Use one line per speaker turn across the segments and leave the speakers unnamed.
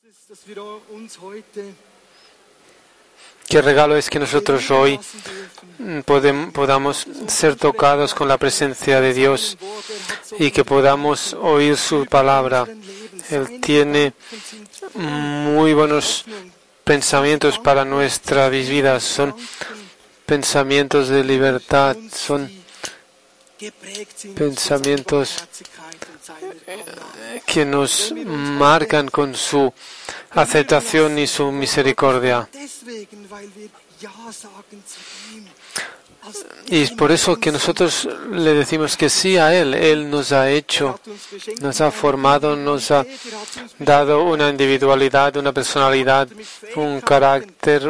Qué regalo es que nosotros hoy podamos ser tocados con la presencia de Dios y que podamos oír su palabra. Él tiene muy buenos pensamientos para nuestras vidas. Son pensamientos de libertad, son pensamientos que nos marcan con su aceptación y su misericordia. Y es por eso que nosotros le decimos que sí a Él. Él nos ha hecho, nos ha formado, nos ha dado una individualidad, una personalidad, un carácter,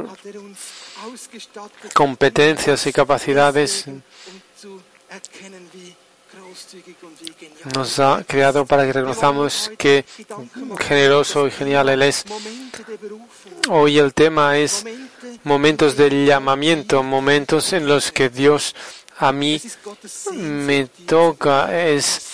competencias y capacidades. Nos ha creado para que reconozcamos que generoso y genial Él es. Hoy el tema es momentos de llamamiento, momentos en los que Dios a mí me toca. Es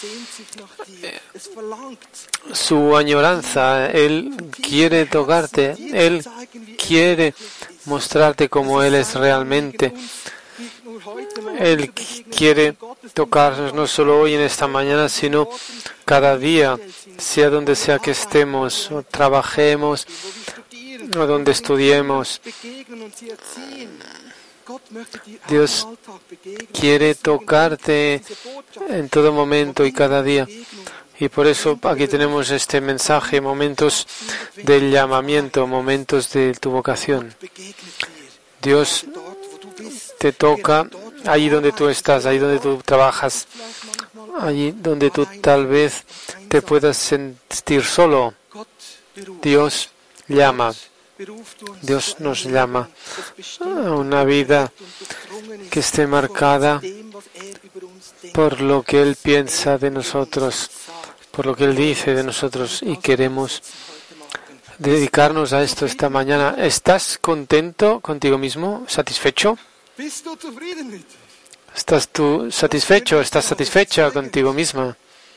su añoranza. Él quiere tocarte. Él quiere mostrarte cómo Él es realmente. Él quiere tocarnos no solo hoy en esta mañana, sino cada día, sea donde sea que estemos, o trabajemos, o donde estudiemos. Dios quiere tocarte en todo momento y cada día. Y por eso aquí tenemos este mensaje, momentos del llamamiento, momentos de tu vocación. Dios te toca allí donde tú estás, ahí donde tú trabajas, allí donde tú tal vez te puedas sentir solo. Dios llama. Dios nos llama a una vida que esté marcada por lo que Él piensa de nosotros, por lo que Él dice de nosotros, y queremos dedicarnos a esto esta mañana. ¿Estás contento contigo mismo? ¿Satisfecho? ¿Estás tú satisfecho? ¿Estás satisfecha contigo misma?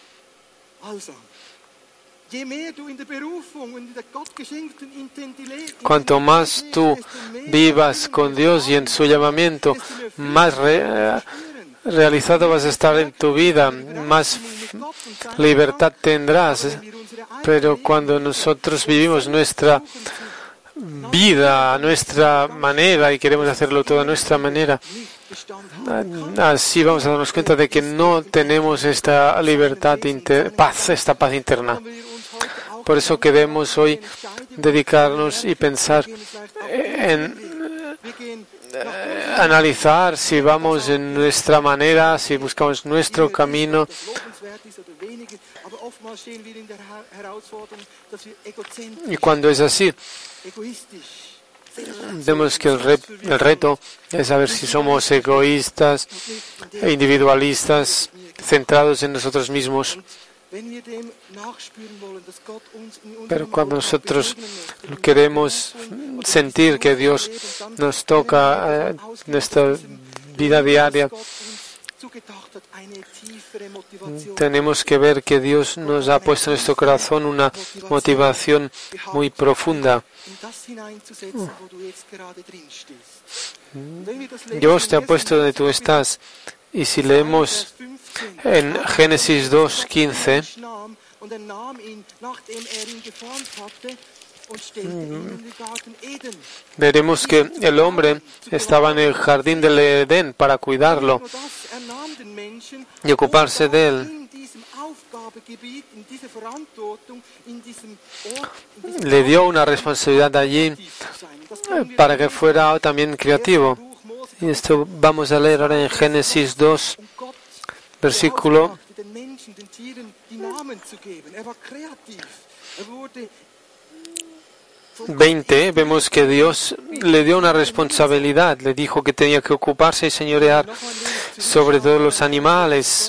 Cuanto más tú vivas con Dios y en su llamamiento, más realizado vas a estar en tu vida, más libertad tendrás. Pero cuando nosotros vivimos nuestra vida a nuestra manera y queremos hacerlo todo a nuestra manera, así vamos a darnos cuenta de que no tenemos esta libertad, esta paz interna. Por eso queremos hoy dedicarnos y pensar en analizar si vamos en nuestra manera, si buscamos nuestro camino. Y cuando es así, vemos que el reto es saber si somos egoístas, individualistas, centrados en nosotros mismos. Pero cuando nosotros queremos sentir que Dios nos toca en nuestra vida diaria, tenemos que ver que Dios nos ha puesto en nuestro corazón una motivación muy profunda. Dios te ha puesto donde tú estás. Y si leemos en Génesis 2:15, veremos que el hombre estaba en el jardín del Edén para cuidarlo y ocuparse de él. Le dio una responsabilidad allí para que fuera también creativo. Y esto vamos a leer ahora en Génesis 2, versículo 20. Vemos que Dios le dio una responsabilidad, le dijo que tenía que ocuparse y señorear sobre todos los animales.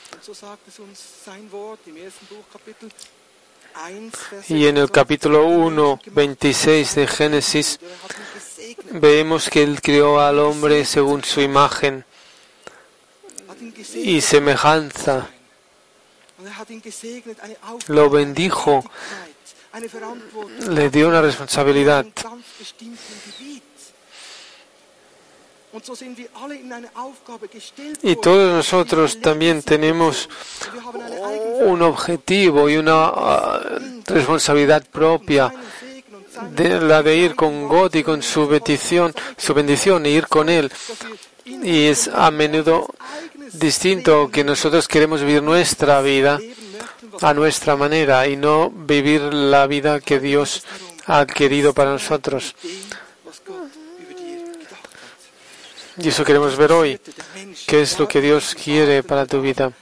Y en el capítulo 1, 26 de Génesis, vemos que Él creó al hombre según su imagen y semejanza. Lo bendijo le dio una responsabilidad. Y todos nosotros también tenemos un objetivo y una responsabilidad propia, la de ir con God y con su bendición, e ir con Él. Y es a menudo distinto que nosotros queremos vivir nuestra vida a nuestra manera y no vivir la vida que Dios ha querido para nosotros. Y eso queremos ver hoy. ¿Qué es lo que Dios quiere para tu vida?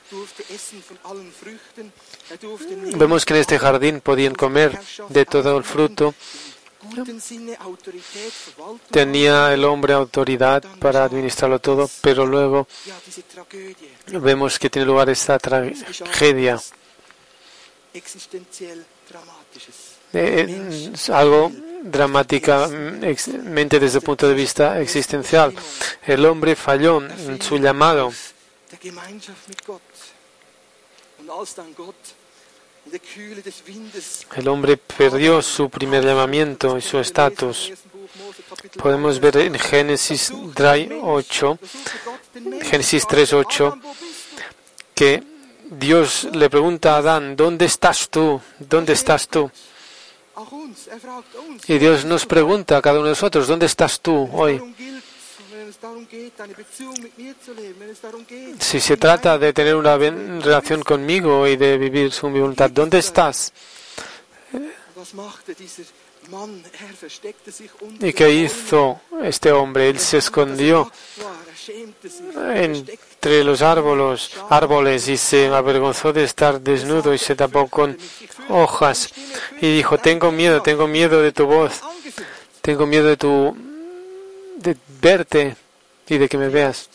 Vemos que en este jardín podían comer de todo el fruto. Tenía el hombre autoridad para administrarlo todo, pero luego vemos que tiene lugar esta tragedia. Algo dramáticamente desde el punto de vista existencial. El hombre falló en su llamado. El hombre perdió su primer llamamiento y su estatus. Podemos ver en Génesis 3:8 que Dios le pregunta a Adán, ¿dónde estás tú? ¿Dónde estás tú? Y Dios nos pregunta a cada uno de nosotros, ¿dónde estás tú hoy? Si se trata de tener una relación conmigo y de vivir su voluntad, ¿dónde estás? ¿Y qué hizo este hombre? Él se escondió entre los árboles y se avergonzó de estar desnudo y se tapó con hojas y dijo, tengo miedo de tu voz, tengo miedo de verte y de que me veas.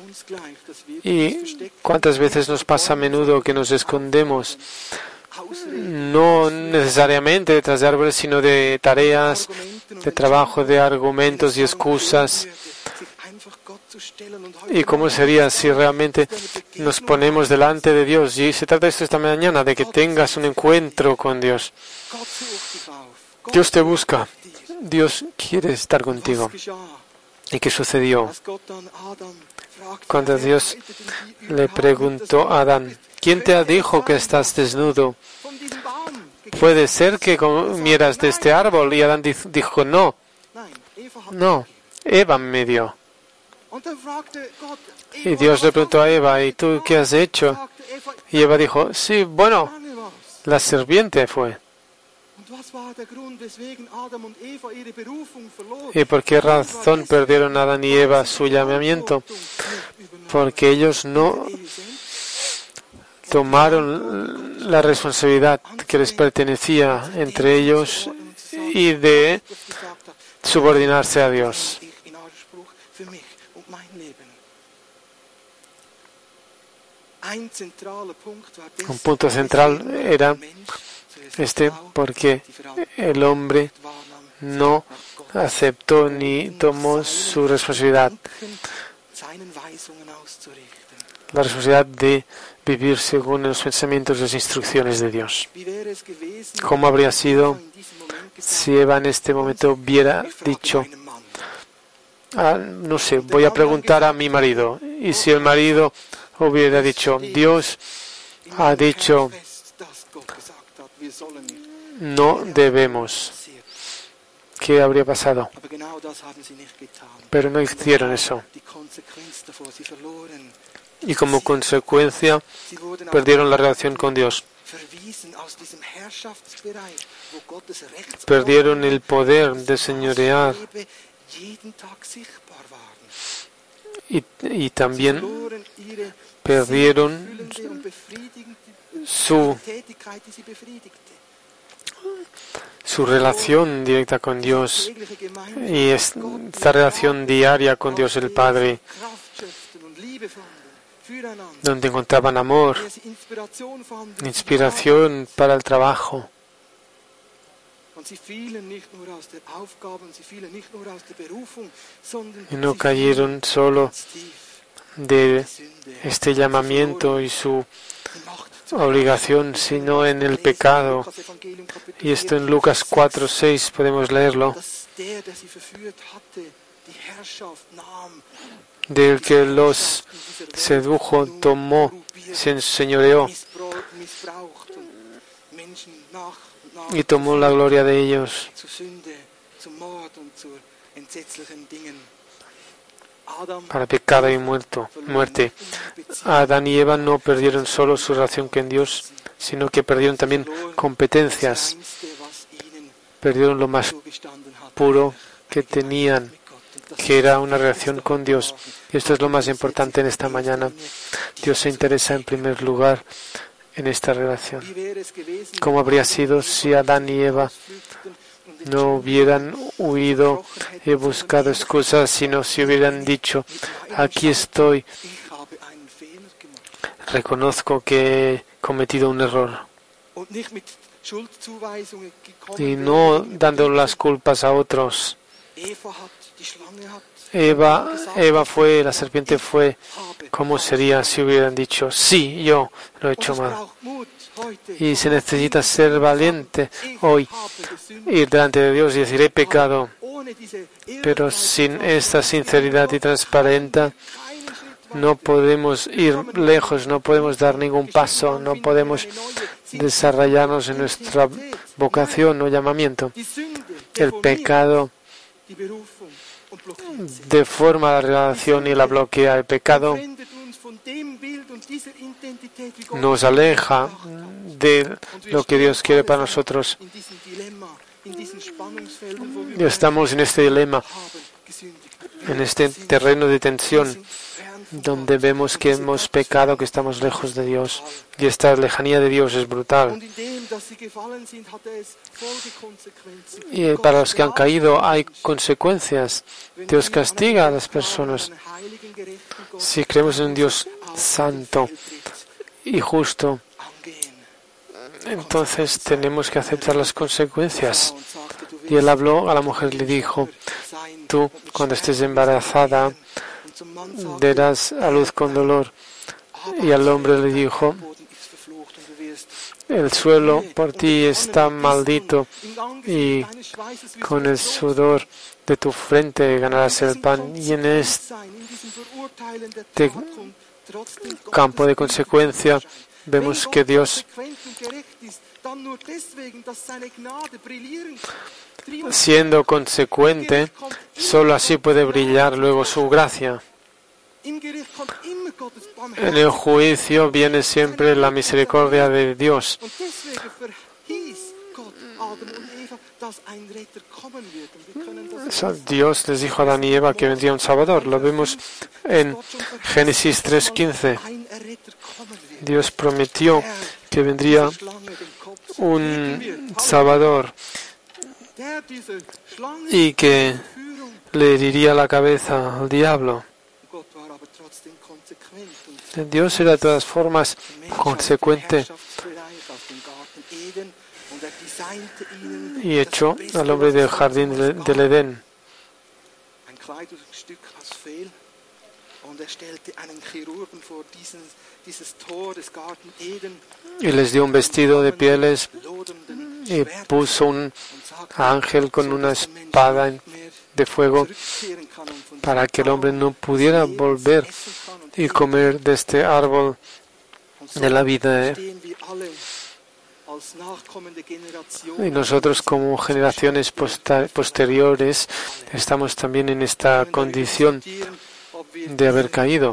¿Y cuántas veces nos pasa a menudo que nos escondemos? No necesariamente detrás de árboles, sino de tareas, de trabajo, de argumentos y excusas. ¿Y cómo sería si realmente nos ponemos delante de Dios? Y se trata de esto esta mañana, de que tengas un encuentro con Dios. Dios te busca. Dios quiere estar contigo. ¿Y qué sucedió? Cuando Dios le preguntó a Adán, ¿quién te dijo que estás desnudo? ¿Puede ser que comieras de este árbol? Y Adán dijo, no, Eva me dio. Y Dios le preguntó a Eva, ¿y tú qué has hecho? Y Eva dijo, sí, bueno, la serpiente fue. ¿Y por qué razón perdieron Adán y Eva su llamamiento? Porque ellos no tomaron la responsabilidad que les pertenecía entre ellos y de subordinarse a Dios. Un punto central era porque el hombre no aceptó ni tomó su responsabilidad, la responsabilidad de vivir según los pensamientos y las instrucciones de Dios. ¿Cómo habría sido si Eva en este momento hubiera dicho, no sé, voy a preguntar a mi marido? Y si el marido hubiera dicho, Dios ha dicho, no debemos, ¿qué habría pasado? Pero no hicieron eso. Y como consecuencia, perdieron la relación con Dios. Perdieron el poder de señorear. Y también perdieron su relación directa con Dios y esta relación diaria con Dios el Padre, donde encontraban amor, inspiración para el trabajo. Y no cayeron solo de este llamamiento y su obligación, sino en el pecado. Y esto en Lucas 4:6 podemos leerlo. Del que los sedujo, tomó, se enseñoreó y tomó la gloria de ellos. Para pecado y muerte. Adán y Eva no perdieron solo su relación con Dios, sino que perdieron también competencias. Perdieron lo más puro que tenían, que era una relación con Dios. Y esto es lo más importante en esta mañana. Dios se interesa en primer lugar en esta relación. ¿Cómo habría sido si Adán y Eva no hubieran huido y buscado excusas, sino si hubieran dicho, aquí estoy, reconozco que he cometido un error? Y no dando las culpas a otros. Eva fue, la serpiente fue. ¿Cómo sería si hubieran dicho, sí, yo lo he hecho mal? Y se necesita ser valiente hoy, ir delante de Dios y decir, he pecado. Pero sin esta sinceridad y transparencia no podemos ir lejos, no podemos dar ningún paso, no podemos desarrollarnos en nuestra vocación o llamamiento. El pecado deforma la relación y la bloquea. El pecado nos aleja de lo que Dios quiere para nosotros. Y estamos en este dilema, en este terreno de tensión, donde vemos que hemos pecado, que estamos lejos de Dios. Y esta lejanía de Dios es brutal. Y para los que han caído hay consecuencias. Dios castiga a las personas. Si creemos en un Dios santo y justo, entonces tenemos que aceptar las consecuencias. Y él habló a la mujer y le dijo, tú cuando estés embarazada darás a luz con dolor. Y al hombre le dijo, el suelo por ti está maldito y con el sudor de tu frente ganarás el pan. Y en este campo de consecuencia vemos que Dios, siendo consecuente, solo así puede brillar luego su gracia. En el juicio viene siempre la misericordia de Dios. Dios les dijo a Adán y Eva que vendría un Salvador. Lo vemos en Génesis 3:15. Dios prometió que vendría un Salvador y que le heriría la cabeza al diablo. Dios era de todas formas consecuente y echó al hombre del jardín del Edén. Y les dio un vestido de pieles y puso un ángel con una espada de fuego para que el hombre no pudiera volver y comer de este árbol de la vida. Y nosotros como generaciones posteriores estamos también en esta condición de haber caído.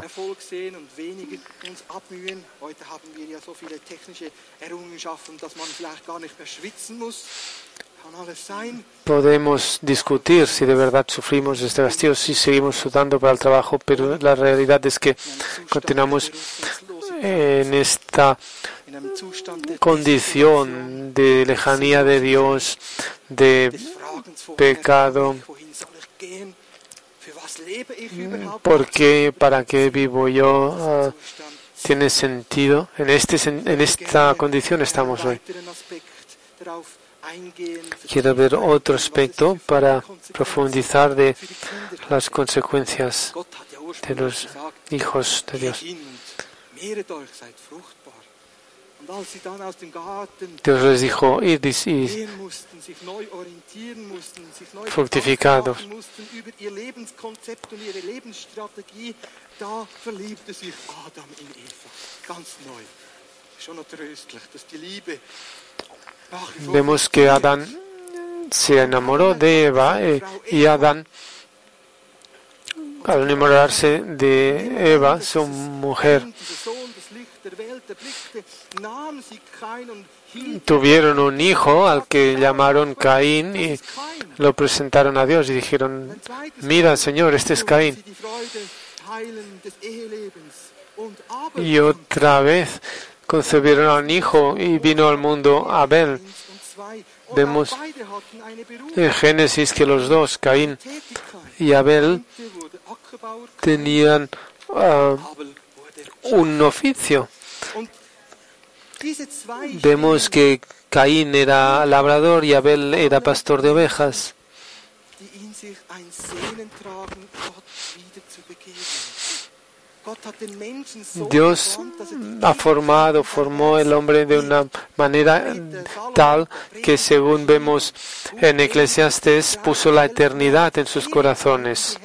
Podemos discutir si de verdad sufrimos este castigo, si seguimos sudando para el trabajo, pero la realidad es que continuamos en esta condición de lejanía de Dios, de pecado. ¿Por qué? ¿Para qué vivo yo? ¿Tiene sentido? En esta condición estamos hoy. Quiero ver otro aspecto para profundizar de las consecuencias de los hijos de Dios. Dios les dijo, id y fructificados. Vemos que Adán se enamoró de Eva y Adán, al enamorarse de Eva, su mujer, tuvieron un hijo al que llamaron Caín y lo presentaron a Dios y dijeron, mira, Señor, este es Caín. Y otra vez concebieron a un hijo y vino al mundo Abel. Vemos en Génesis que los dos, Caín y Abel, tenían un oficio. Vemos que Caín era labrador y Abel era pastor de ovejas. Dios formó el hombre de una manera tal que, según vemos en Eclesiastés, puso la eternidad en sus corazones.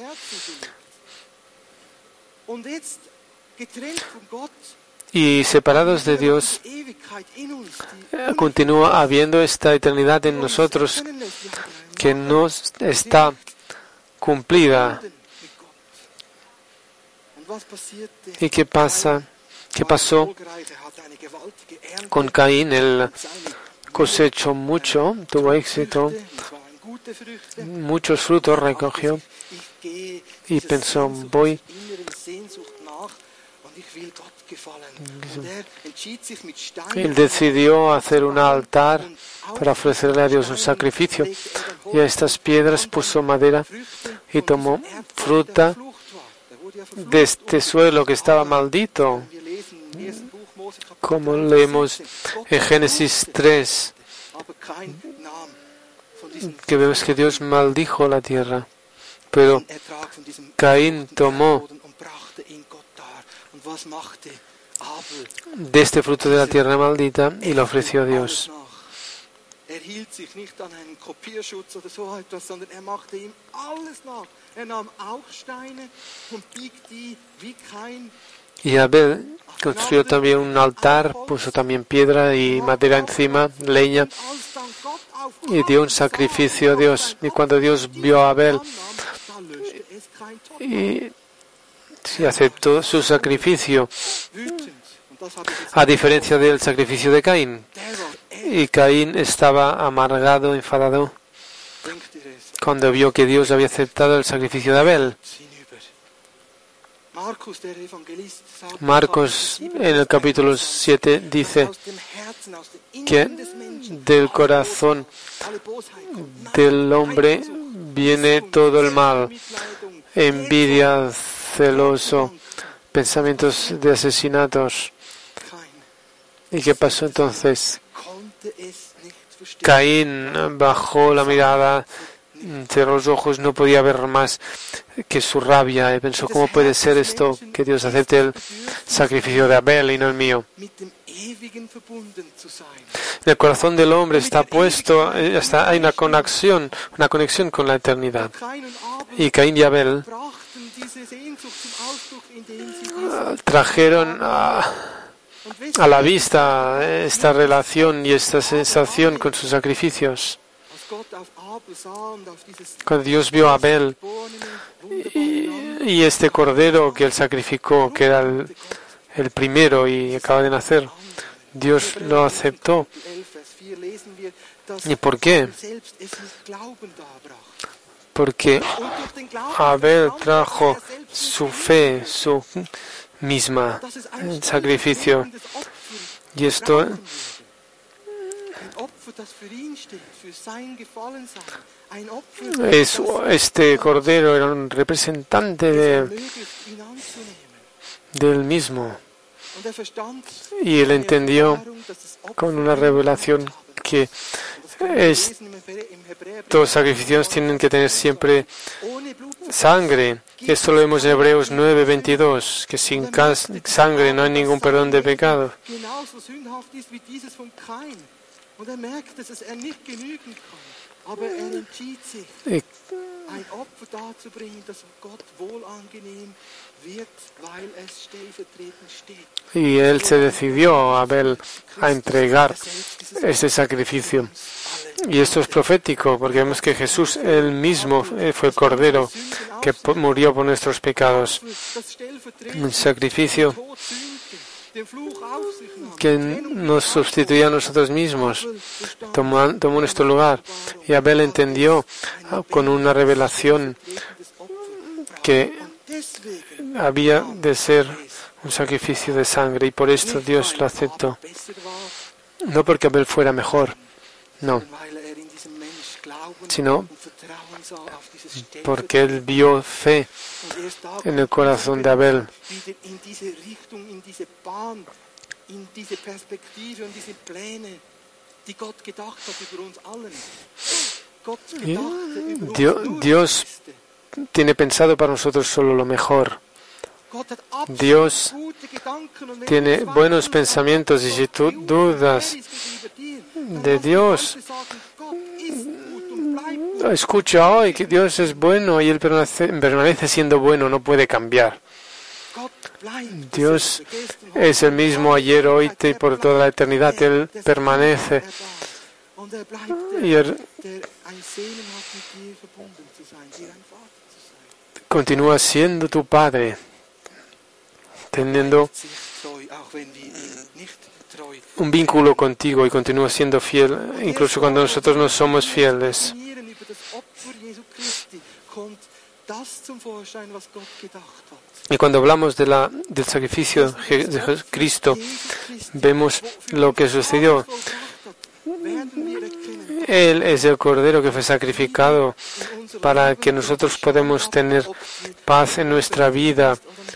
Y separados de Dios, continúa habiendo esta eternidad en nosotros que no está cumplida. ¿Y qué pasó con Caín? Él cosechó mucho, tuvo éxito, muchos frutos recogió y pensó, Él decidió hacer un altar para ofrecerle a Dios un sacrificio y a estas piedras puso madera y tomó fruta de este suelo que estaba maldito, como leemos en Génesis 3, que vemos que Dios maldijo la tierra, pero Caín tomó de este fruto de la tierra maldita y lo ofreció a Dios. Y Abel construyó también un altar, puso también piedra y madera encima, leña, y dio un sacrificio a Dios. Y cuando Dios vio a Abel y aceptó su sacrificio, a diferencia del sacrificio de Caín, y Caín estaba amargado, enfadado, cuando vio que Dios había aceptado el sacrificio de Abel. Marcos en el capítulo 7 dice que del corazón del hombre viene todo el mal, envidia, celoso, pensamientos de asesinatos. ¿Y qué pasó entonces? Caín bajó la mirada, cerró los ojos, no podía ver más que su rabia y pensó, ¿cómo puede ser esto que Dios acepte el sacrificio de Abel y no el mío? El corazón del hombre está puesto, hay una conexión con la eternidad. Y Caín y Abel trajeron a la vista esta relación y esta sensación con sus sacrificios. Cuando Dios vio a Abel y este cordero que él sacrificó, que era el primero y acaba de nacer, Dios lo aceptó. ¿Y por qué? Porque Abel trajo su fe, su misma sacrificio. Y esto este cordero era un representante del mismo. Y él entendió con una revelación que estos sacrificios tienen que tener siempre sangre. Esto lo vemos en Hebreos 9:22, que sin sangre no hay ningún perdón de pecado. Y él se decidió, Abel, a entregar este sacrificio. Y esto es profético, porque vemos que Jesús, él mismo, fue el Cordero que murió por nuestros pecados. Un sacrificio que nos sustituyó a nosotros mismos, tomó nuestro lugar. Y Abel entendió con una revelación que había de ser un sacrificio de sangre, y por esto Dios lo aceptó. No porque Abel fuera mejor, no, sino porque él vio fe en el corazón de Abel. Dios tiene pensado para nosotros solo lo mejor. Dios tiene buenos pensamientos, y si tú dudas de Dios, escucha hoy que Dios es bueno y Él permanece siendo bueno, no puede cambiar. Dios es el mismo ayer, hoy y por toda la eternidad. Él permanece y Él continúa siendo tu Padre, teniendo un vínculo contigo, y continúa siendo fiel, incluso cuando nosotros no somos fieles. Y cuando hablamos del sacrificio de Jesucristo, vemos lo que sucedió. Él es el Cordero que fue sacrificado para que nosotros podamos tener paz en nuestra vida.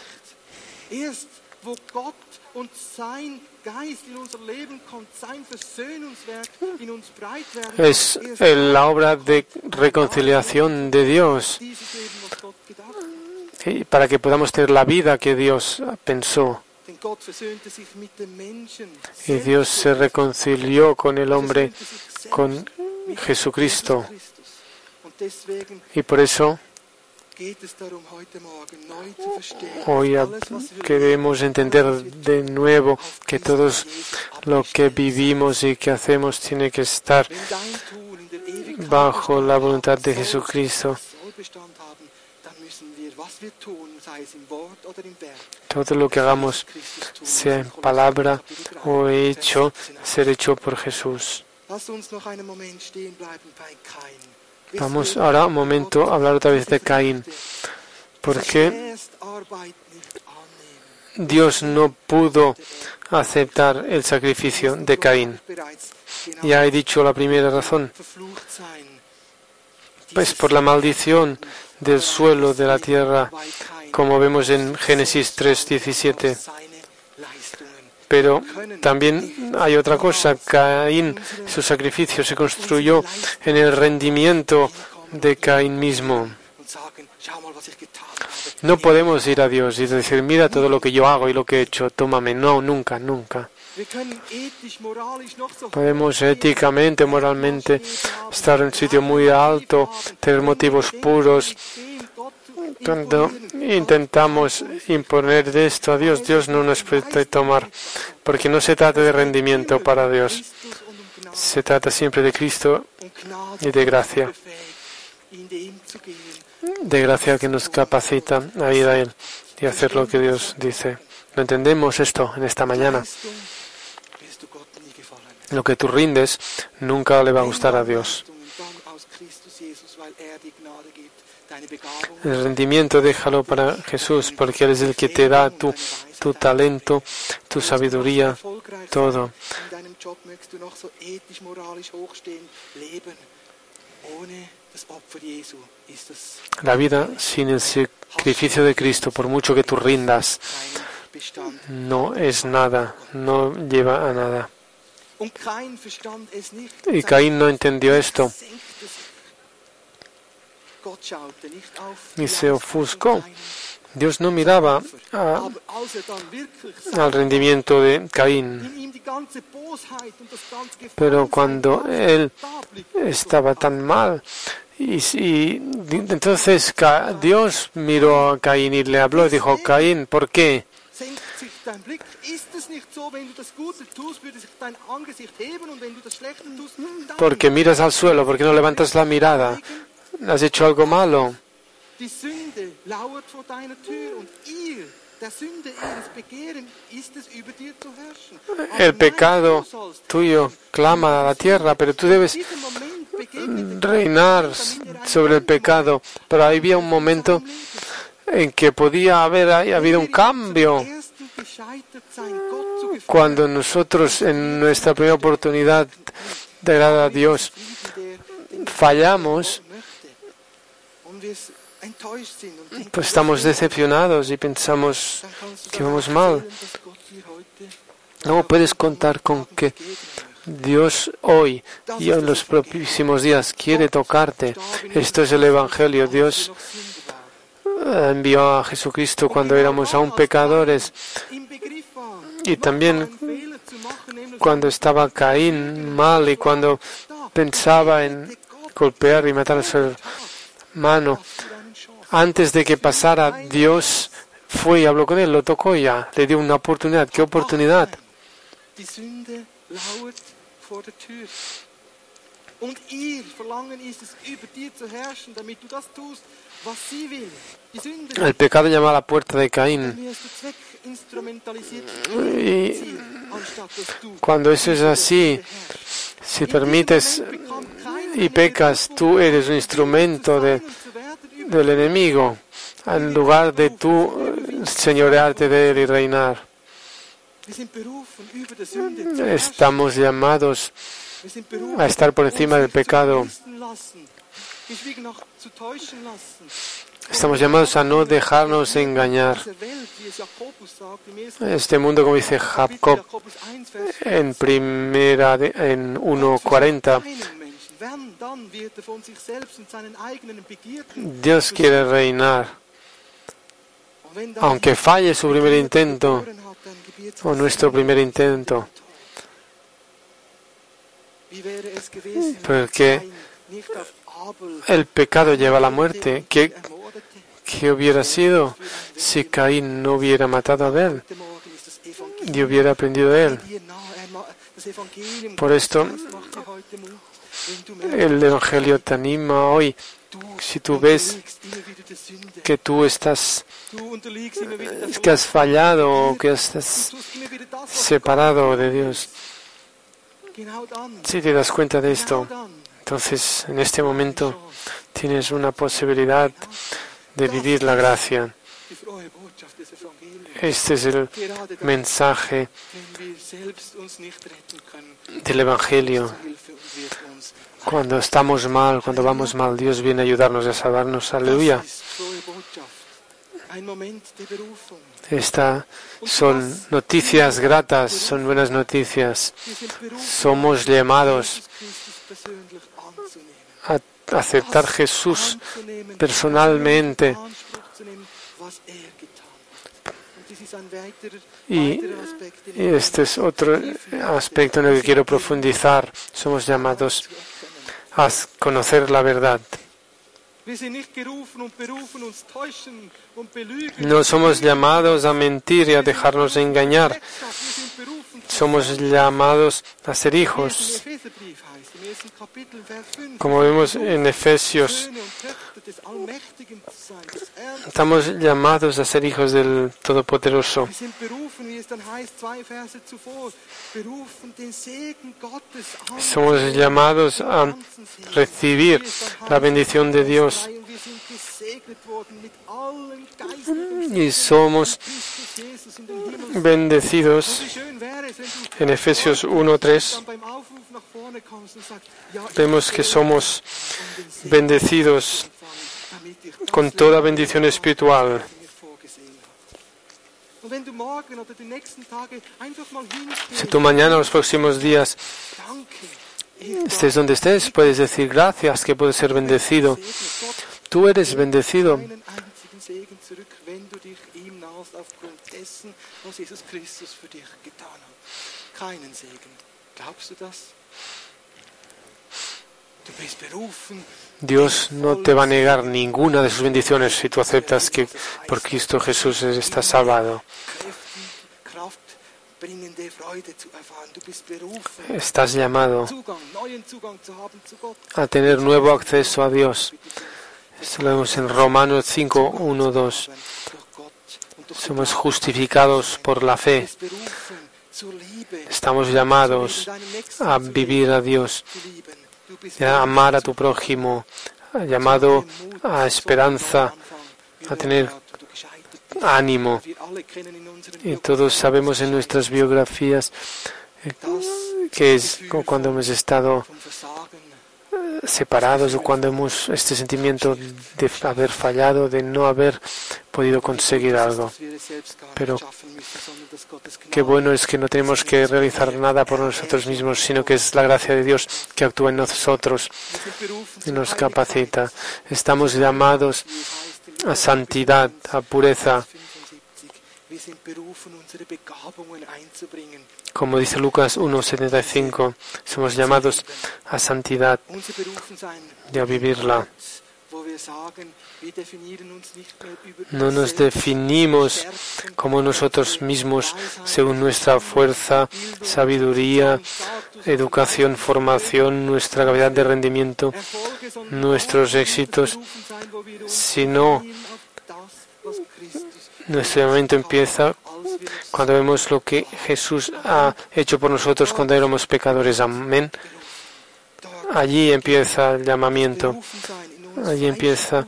Es la obra de reconciliación de Dios, y para que podamos tener la vida que Dios pensó. Y Dios se reconcilió con el hombre, con Jesucristo. Y por eso hoy queremos entender de nuevo que todo lo que vivimos y que hacemos tiene que estar bajo la voluntad de Jesucristo. Todo lo que hagamos, sea en palabra o hecho, ser hecho por Jesús. Vamos ahora un momento a hablar otra vez de Caín. Porque Dios no pudo aceptar el sacrificio de Caín. Ya he dicho la primera razón. Pues por la maldición del suelo de la tierra, como vemos en Génesis 3:17. Pero también hay otra cosa. Caín, su sacrificio se construyó en el rendimiento de Caín mismo. No podemos ir a Dios y decir, mira todo lo que yo hago y lo que he hecho, tómame. No, nunca, nunca. Podemos éticamente, moralmente, estar en un sitio muy alto, tener motivos puros. Cuando intentamos imponer de esto a Dios, Dios no nos puede tomar, porque no se trata de rendimiento para Dios. Se trata siempre de Cristo y de gracia. De gracia que nos capacita a ir a Él y hacer lo que Dios dice. ¿No entendemos esto en esta mañana? Lo que tú rindes nunca le va a gustar a Dios. El rendimiento déjalo para Jesús, porque Él es el que te da tu talento, tu sabiduría, todo. La vida sin el sacrificio de Cristo, por mucho que tú rindas, no es nada, no lleva a nada. Y Caín no entendió esto y se ofuscó. Dios no miraba al rendimiento de Caín, pero cuando él estaba tan mal, entonces Dios miró a Caín y le habló y dijo: Caín, ¿por qué? Porque miras al suelo, porque no levantas la mirada. ¿Has hecho algo malo? El pecado tuyo clama a la tierra, pero tú debes reinar sobre el pecado. Pero había un momento en que podía haber habido un cambio. Cuando nosotros, en nuestra primera oportunidad de agradar a Dios, fallamos, pues estamos decepcionados y pensamos que vamos mal. No puedes contar con que Dios hoy y en los próximos días quiere tocarte. Esto es el Evangelio. Dios envió a Jesucristo cuando éramos aún pecadores, y también cuando estaba Caín mal y cuando pensaba en golpear y matar a su hermano. Antes de que pasara, Dios fue y habló con él, lo tocó ya, le dio una oportunidad. ¿Qué oportunidad? El pecado llama a la puerta de Caín. Y cuando eso es así, si permites y pecas, tú eres un instrumento del enemigo, en lugar de tú señorearte de él y reinar. Estamos llamados a estar por encima del pecado. Estamos llamados a no dejarnos engañar. Este mundo, como dice Jacob en 1:40, Dios quiere reinar. Aunque falle su primer intento, o nuestro primer intento. Porque el pecado lleva a la muerte. ¿Qué hubiera sido si Caín no hubiera matado a Abel y hubiera aprendido de él? Por esto, el Evangelio te anima hoy. Si tú ves que tú que has fallado o que estás separado de Dios, si te das cuenta de esto, entonces en este momento tienes una posibilidad de vivir la gracia. Este es el mensaje del Evangelio. Cuando estamos mal, cuando vamos mal, Dios viene a ayudarnos y a salvarnos. Aleluya. Estas son noticias gratas, son buenas noticias. Somos llamados a aceptar a Jesús personalmente. Y este es otro aspecto en el que quiero profundizar. Somos llamados a conocer la verdad. No somos llamados a mentir y a dejarnos engañar. Somos llamados a ser hijos. Como vemos en Efesios, estamos llamados a ser hijos del Todopoderoso. Somos llamados a recibir la bendición de Dios. Y somos bendecidos. En Efesios 1:3 vemos que somos bendecidos con toda bendición espiritual. Si tú mañana o los próximos días estés donde estés, puedes decir gracias, que puedes ser bendecido. Tú eres bendecido. Dios no te va a negar ninguna de sus bendiciones si tú aceptas que por Cristo Jesús estás salvado. Estás llamado a tener nuevo acceso a Dios. Esto lo vemos en Romanos 5, 1, 2. Somos justificados por la fe. Estamos llamados a vivir a Dios, a amar a tu prójimo, llamado a esperanza, a tener ánimo. Y todos sabemos en nuestras biografías que es cuando hemos estado separados o cuando hemos este sentimiento de haber fallado, de no haber podido conseguir algo. Pero qué bueno es que no tenemos que realizar nada por nosotros mismos, sino que es la gracia de Dios que actúa en nosotros y nos capacita. Estamos llamados a santidad, a pureza. Como dice Lucas 1:75, somos llamados a santidad y a vivirla. No nos definimos como nosotros mismos según nuestra fuerza, sabiduría, educación, formación, nuestra capacidad de rendimiento, nuestros éxitos, sino nuestro llamamiento empieza cuando vemos lo que Jesús ha hecho por nosotros cuando éramos pecadores. Amén. Allí empieza el llamamiento. Allí empieza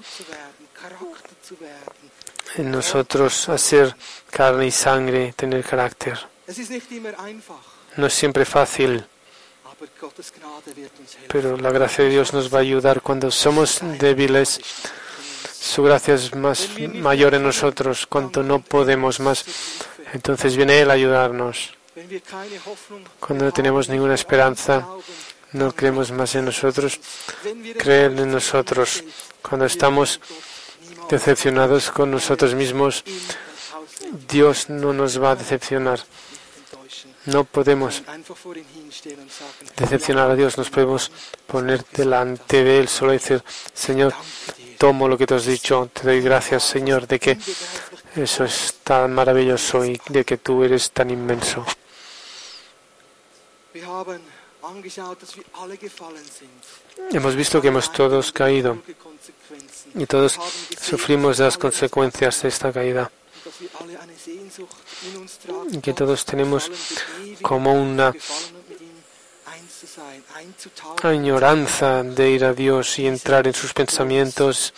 en nosotros a ser carne y sangre, tener carácter. No es siempre fácil, pero la gracia de Dios nos va a ayudar cuando somos débiles. Su gracia es mayor en nosotros cuando no podemos más. Entonces viene Él a ayudarnos. Cuando no tenemos ninguna esperanza, no creemos más en nosotros, creen en nosotros. Cuando estamos decepcionados con nosotros mismos, Dios no nos va a decepcionar. No podemos decepcionar a Dios, nos podemos poner delante de Él, solo decir, Señor, tomo lo que te has dicho, te doy gracias, Señor, de que eso es tan maravilloso y de que tú eres tan inmenso. Hemos visto que hemos todos caído y todos sufrimos las consecuencias de esta caída. Y que todos tenemos como una añoranza de ir a Dios y entrar en sus pensamientos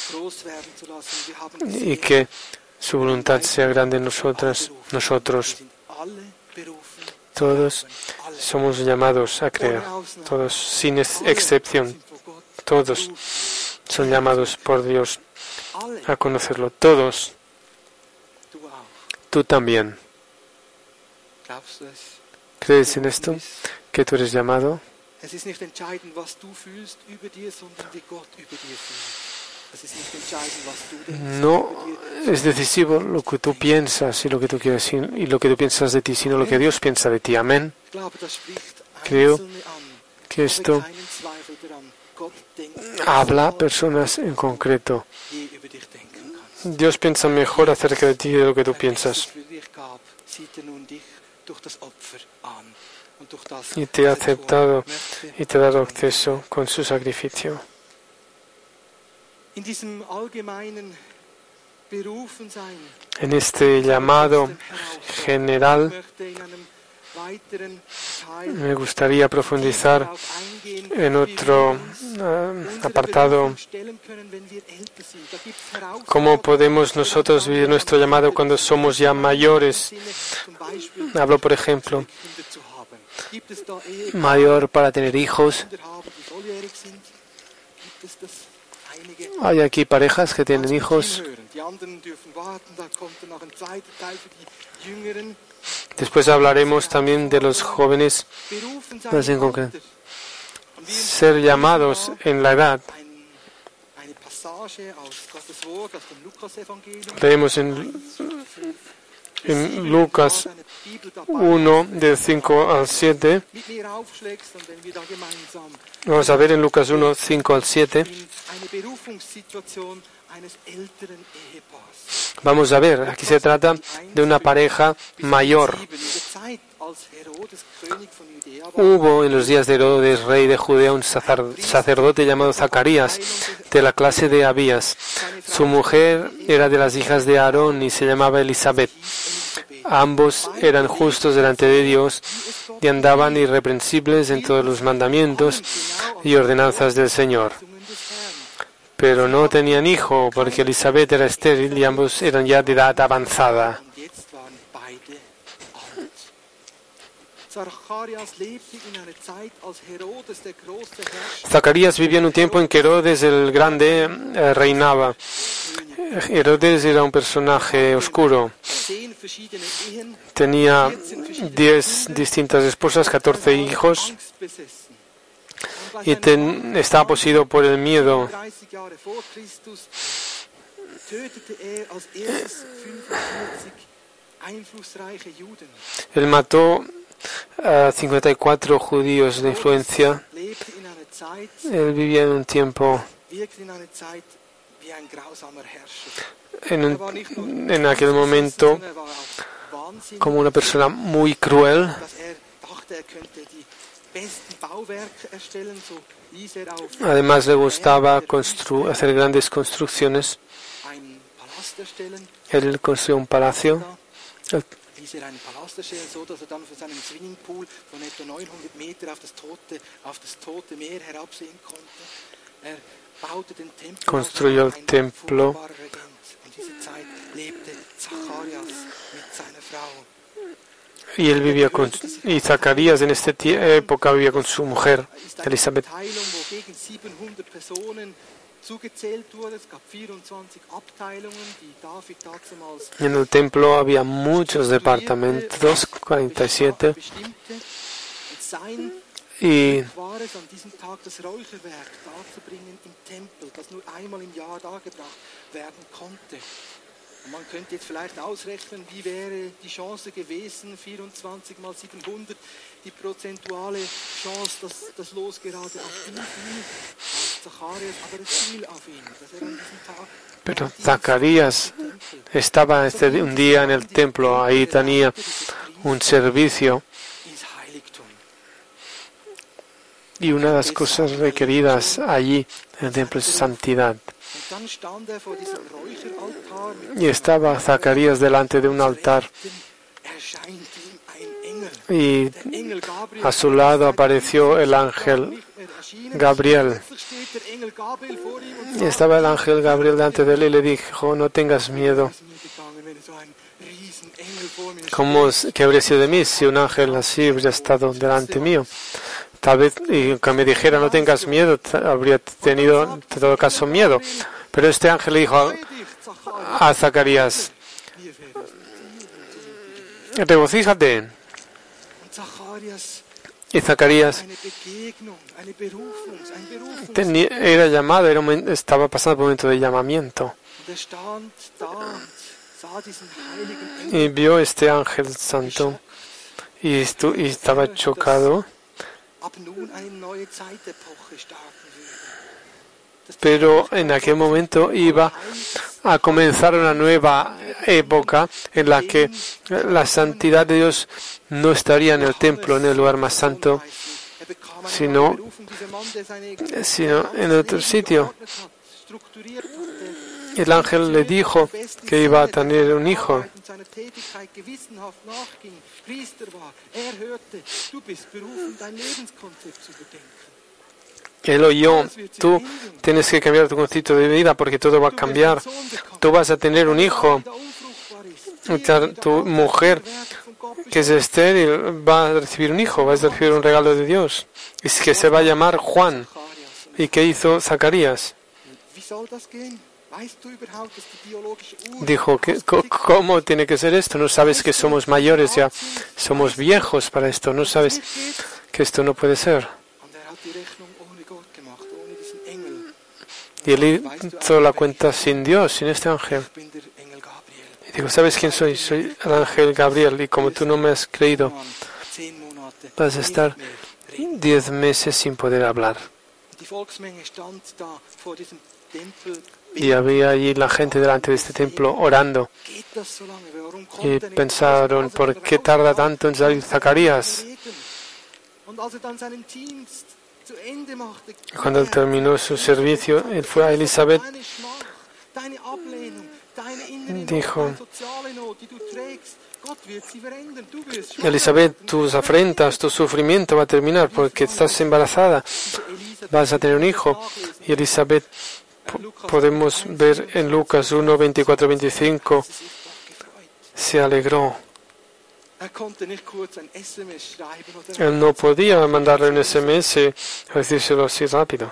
y que su voluntad sea grande en nosotros. Todos somos llamados a creer, todos sin excepción, todos son llamados por Dios a conocerlo, todos. Tú también. ¿Crees en esto? ¿Que tú eres llamado? No es decisivo lo que tú piensas y lo que tú quieres y lo que tú piensas de ti, sino lo que Dios piensa de ti. Amén. Creo que esto habla a personas en concreto. Dios piensa mejor acerca de ti de lo que tú piensas. Y te ha aceptado y te ha dado acceso con su sacrificio. En este llamado general, me gustaría profundizar en otro apartado. ¿Cómo podemos nosotros vivir nuestro llamado cuando somos ya mayores? Hablo, por ejemplo, mayor para tener hijos. ¿Hay aquí parejas que tienen hijos? Después hablaremos también de los jóvenes, más en concreto. Ser llamados en la edad. Leemos en Lucas 1, del 5 al 7. Vamos a ver en Lucas 1, 5 al 7. Vamos a ver, aquí se trata de una pareja mayor. Hubo en los días de Herodes, rey de Judea, un sacerdote llamado Zacarías, de la clase de Abías. Su mujer era de las hijas de Aarón y se llamaba Elisabet. Ambos eran justos delante de Dios y andaban irreprensibles en todos los mandamientos y ordenanzas del Señor. Pero no tenían hijo porque Elisabet era estéril y ambos eran ya de edad avanzada. Zacarías vivía en un tiempo en que Herodes el Grande reinaba. Herodes era un personaje oscuro. Tenía 10 distintas esposas, 14 hijos y estaba poseído por el miedo. Él mató a 54 judíos de influencia. Él vivía en un tiempo, en aquel momento, como una persona muy cruel. Además le gustaba hacer grandes construcciones. Él construyó un palacio. Construyó el templo. Y él vivía y Zacarías en esta época vivía con su mujer, Elisabet. En el templo había muchos departamentos, 47, y
man könnte jetzt vielleicht ausrechnen, wie wäre die Chance gewesen, 24 mal 700, die prozentuale Chance, dass das Los gerade auf ihn fiel, auf Zacharias, aber es fiel auf ihn, dass an diesem Tag.
Pero Zacarías estaba un día en el templo, ahí tenía un servicio. Y una de las cosas requeridas allí en el templo es santidad. Y estaba Zacarías delante de un altar. Y a su lado apareció el ángel Gabriel. Y estaba el ángel Gabriel delante de él y le dijo: no tengas miedo. ¿Qué habría sido de mí si un ángel así hubiera estado delante mío? Tal vez, y que me dijera no tengas miedo, habría tenido en todo caso miedo. Pero este ángel le dijo a Zacarías: regocíjate. Y Zacarías era llamado, estaba pasando por un momento de llamamiento. Y vio este ángel santo y estaba chocado. Pero en aquel momento iba a comenzar una nueva época en la que la santidad de Dios no estaría en el templo, en el lugar más santo, sino en otro sitio. El ángel le dijo que iba a tener un hijo. Él oyó: tú tienes que cambiar tu concepto de vida porque todo va a cambiar. Tú vas a tener un hijo. Tu mujer, que es estéril, va a recibir un hijo, va a recibir un regalo de Dios. Es que se va a llamar Juan. ¿Y qué hizo Zacarías? Dijo, ¿cómo tiene que ser esto? ¿No sabes que somos mayores ya? Somos viejos para esto. ¿No sabes que esto no puede ser? Y él hizo la cuenta sin Dios, sin este ángel. Y dijo, ¿sabes quién soy? Soy el ángel Gabriel. Y como tú no me has creído, vas a estar 10 meses sin poder hablar. Y había allí la gente delante de este templo orando. Y pensaron, ¿por qué tarda tanto en salir Zacarías? Cuando él terminó su servicio, él fue a Elizabeth. Dijo, Elizabeth, tus afrentas, tu sufrimiento va a terminar porque estás embarazada. Vas a tener un hijo. Y Elizabeth, podemos ver en Lucas 1, 24, 25, se alegró. Él no podía mandarle un SMS o decírselo así rápido.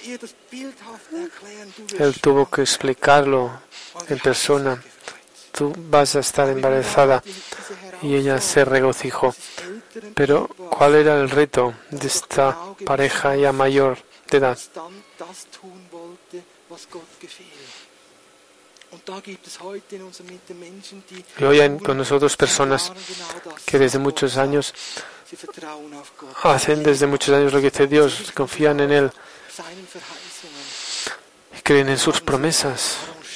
Él tuvo que explicarlo en persona. Tú vas a estar embarazada. Y ella se regocijó. Pero, ¿cuál era el reto de esta pareja ya mayor de edad? Y hoy hay con nosotros personas que desde muchos años hacen desde muchos años lo que dice Dios, confían en Él y creen en sus promesas.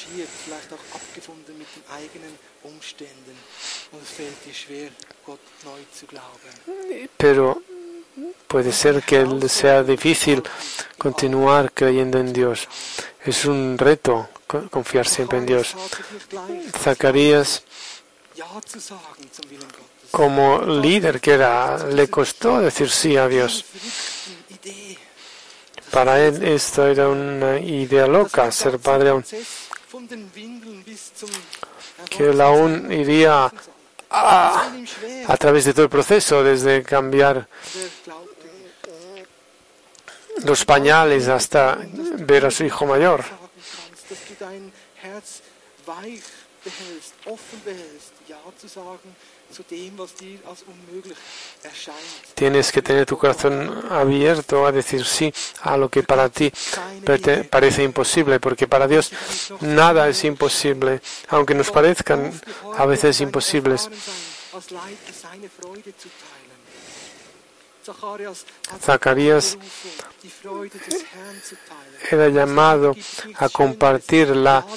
Pero puede ser que sea difícil continuar creyendo en Dios. Es un reto confiar siempre en Dios. Zacarías, como líder que era, le costó decir sí a Dios. Para él esto era una idea loca, ser padre aún. Que él aún iría a través de todo el proceso, desde cambiar los pañales hasta ver a su hijo mayor. Tienes que tener tu corazón abierto a decir sí a lo que para ti parece imposible, porque para Dios nada es imposible, aunque nos parezcan a veces imposibles. Zacarías era llamado a compartir la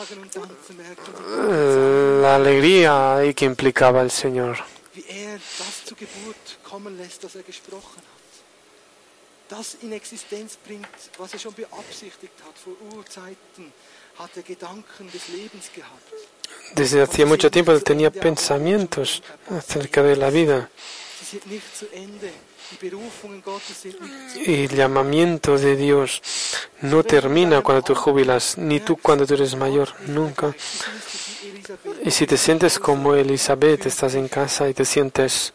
alegría que implicaba el Señor. Desde hacía mucho tiempo él tenía pensamientos acerca de la vida. Y el llamamiento de Dios no termina cuando tú jubilas, ni tú cuando tú eres mayor, nunca. Y si te sientes como Elizabeth, estás en casa y te sientes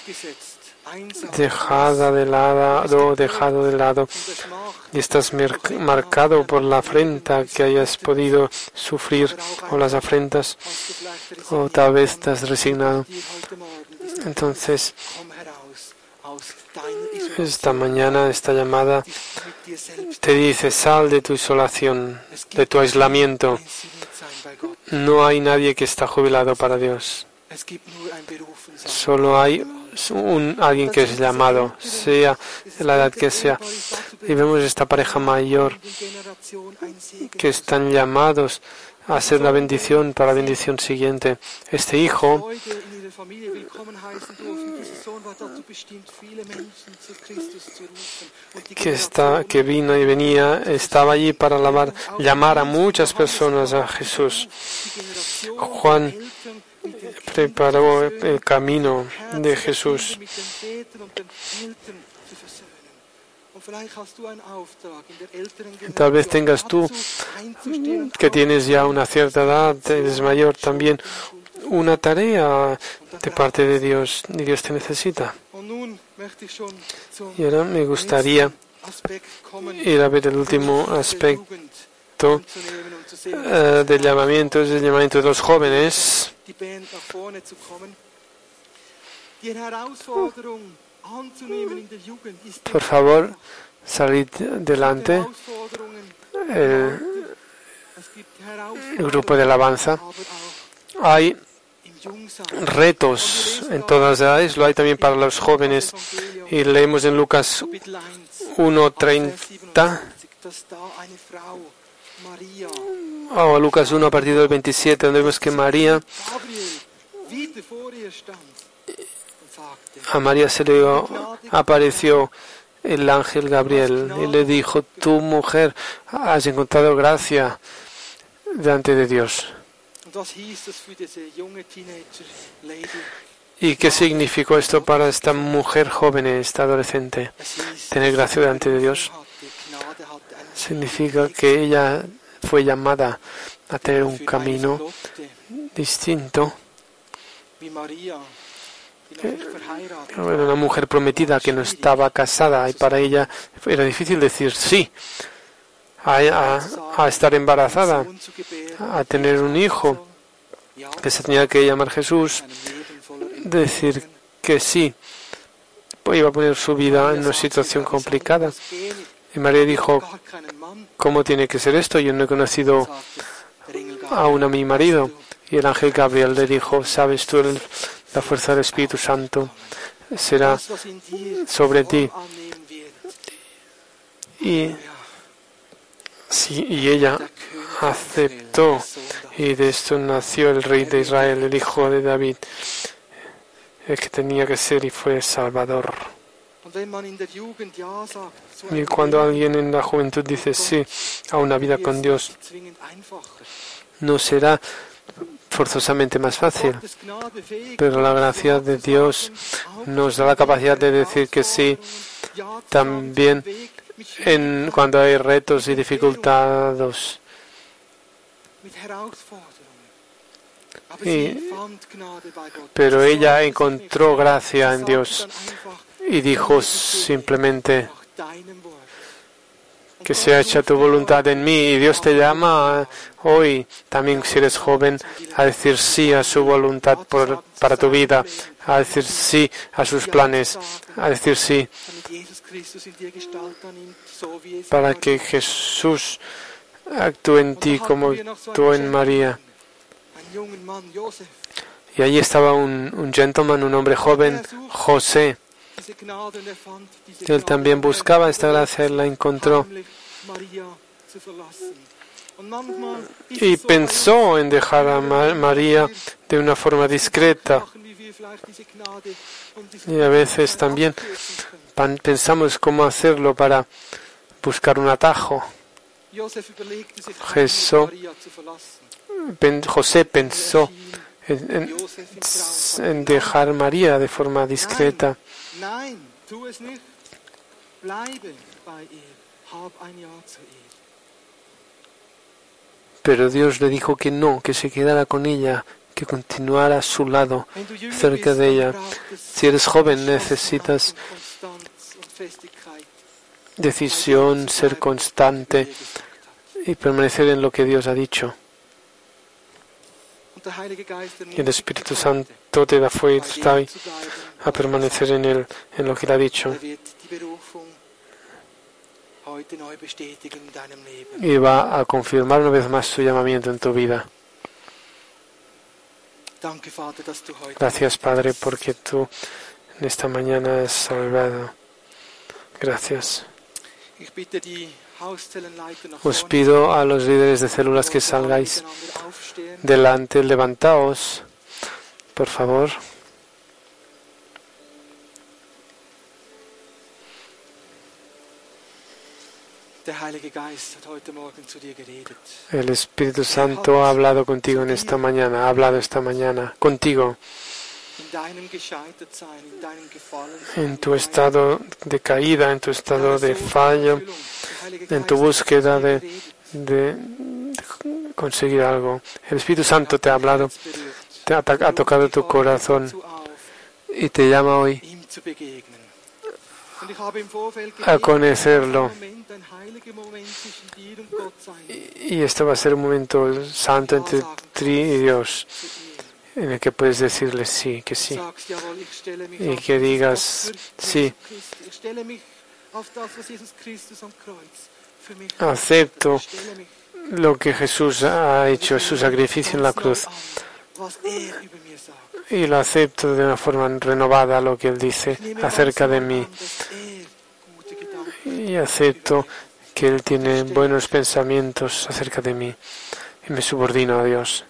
dejado de lado, y estás marcado por la afrenta que hayas podido sufrir, o las afrentas, o tal vez te has resignado. Entonces, esta mañana, esta llamada te dice, sal de tu isolación, de tu aislamiento. No hay nadie que está jubilado para Dios. Solo hay alguien que es llamado, sea la edad que sea. Y vemos esta pareja mayor que están llamados a ser la bendición para la bendición siguiente. Este hijo que vino y venía, estaba allí para llamar a muchas personas a Jesús. Juan preparó el camino de Jesús. Tal vez tengas tú, que tienes ya una cierta edad, eres mayor también, una tarea de parte de Dios, y Dios te necesita. Y ahora me gustaría ir a ver el último aspecto momento del llamamiento es el llamamiento de los jóvenes. Por favor, salid delante. El grupo de alabanza. Hay retos en todas las edades, lo hay también para los jóvenes. Y leemos en Lucas 1:30 o Lucas 1 a partir del 27, donde vemos que a María se le apareció el ángel Gabriel y le dijo: tu mujer, has encontrado gracia delante de Dios. ¿Y qué significó esto para esta mujer joven, esta adolescente? Tener gracia delante de Dios significa que ella fue llamada a tener un camino distinto. Era una mujer prometida que no estaba casada y para ella era difícil decir sí a estar embarazada, a tener un hijo que se tenía que llamar Jesús, decir que sí, iba a poner su vida en una situación complicada. Y María dijo: ¿cómo tiene que ser esto? Yo no he conocido aún a mi marido. Y el ángel Gabriel le dijo: sabes tú, la fuerza del Espíritu Santo será sobre ti. Y ella aceptó, y de esto nació el rey de Israel, el hijo de David, el que tenía que ser y fue Salvador. Y cuando alguien en la juventud dice sí a una vida con Dios, no será forzosamente más fácil, pero la gracia de Dios nos da la capacidad de decir que sí también cuando hay retos y dificultades. Pero ella encontró gracia en Dios y dijo simplemente: que sea hecha tu voluntad en mí. Y Dios te llama hoy, también si eres joven, a decir sí a su voluntad para tu vida, a decir sí a sus planes, a decir sí para que Jesús actúe en ti como actuó en María. Y allí estaba un gentleman, un hombre joven, José. Él también buscaba esta gracia, él la encontró. Y pensó en dejar a María de una forma discreta. Y a veces también pensamos cómo hacerlo para buscar un atajo. José pensó en dejar a María de forma discreta. Pero Dios le dijo que no, que se quedara con ella, que continuara a su lado, cerca de ella. Si eres joven, necesitas decisión, ser constante y permanecer en lo que Dios ha dicho. Y el Espíritu Santo te da fuerza a permanecer en lo que Él ha dicho. Y va a confirmar una vez más su llamamiento en tu vida. Gracias, Padre, porque tú en esta mañana has salvado. Gracias. Os pido a los líderes de células que salgáis delante, levantaos, por favor. El Espíritu Santo ha hablado contigo en esta mañana, ha hablado esta mañana contigo. En tu estado de caída, en tu estado de fallo, en tu búsqueda de conseguir algo. El Espíritu Santo te ha hablado, ha tocado tu corazón y te llama hoy
Und ich habe im Vorfeld
a conocerlo.
Moment, ein heiliger Moment zwischen dir und Gott sein.
Y esto va a ser un momento santo entre ti y Dios, en el que puedes decirle sí, que sí.
Sagst, jawohl, ich stelle mich
Y
auf
que
dieses
digas
Opfer
sí,
Jesu Christi. Ich stelle mich auf das, was Jesus Christus am Kreuz für mich
acepto
ich stelle mich
lo que Jesús ha hecho, su sacrificio en la
ganz neu
cruz.
an, was über mir sagt.
Y lo acepto de una forma renovada lo que Él dice
Ich nehme
acerca
ganz
de
neu
mí.
an, dass gute Gedanken
Y acepto que Él tiene buenos pensamientos acerca de mí. Y me subordino a Dios.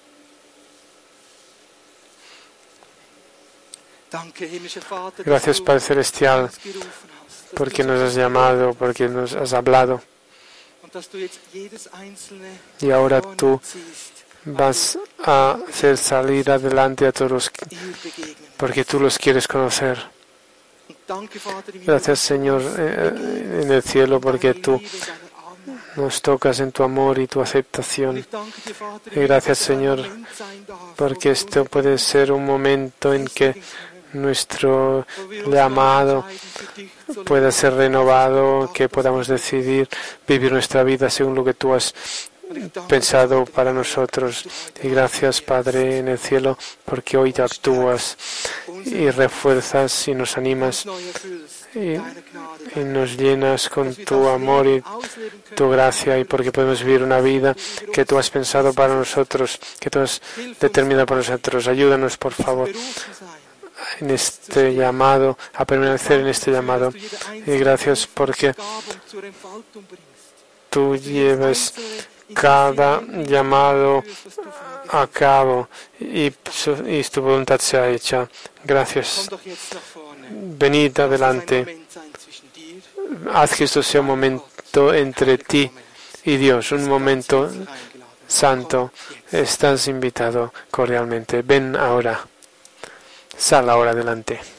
Danke, himmlischer Vater,
Gracias,
dass
Padre
du
Celestial,
uns gerufen hast, dass
porque
du
nos
zu
has
uns
llamado, porque nos has hablado.
und dass du jetzt jedes einzelne
Y ahora
vorne
tú
ziehst,
vas a hacer salir adelante a todos los
ihr begegnen.
porque tú los quieres conocer.
Und danke, Vater, im Himmel,
Gracias,
dass du
Señor,
uns begegnest
en el cielo,
in deiner
porque tú
Liebe, in deiner Annahme.
nos tocas en tu amor y tu
Und
aceptación.
ich danke dir, Vater,
Y gracias,
dass es ein
Señor,
Moment sein darf, wo
porque
wir
esto
uns
puede ser un momento en que
festigen können,
nuestro
wo wir uns neu
llamado
entscheiden, für dich zu
pueda
leben,
ser renovado, que podamos decidir vivir nuestra vida según lo que tú has
Und ich danke dir,
pensado
Vater,
para nosotros. Y gracias, Padre, en el cielo, porque hoy te actúas y refuerzas y nos animas
neu erfüllst,
y,
deine Gnade,
y nos llenas con
dass wir
tu
das
amor y
Leben ausleben können,
tu gracia, y porque podemos vivir una vida que tú has pensado para nosotros, que tú has determinado para nosotros. Ayúdanos, por favor,
berufen sein.
en este llamado, a permanecer en este llamado.
Dass du jede
Y
einzelne
gracias porque
Begabung zur Entfaltung bringst.
tú
Dass du jedes
lleves
einzelne in
cada
das Leben
llamado
führst, was du vorgesehen
a cabo y tu voluntad sea hecha.
hast.
Gracias.
Komm doch jetzt nach vorne.
Venid
Lass es ein
adelante.
Moment sein zwischen dir
Haz que esto sea un momento entre ti y Dios, un momento
eingeladen.
santo. Estás invitado cordialmente. Ven ahora. Sal ahora adelante.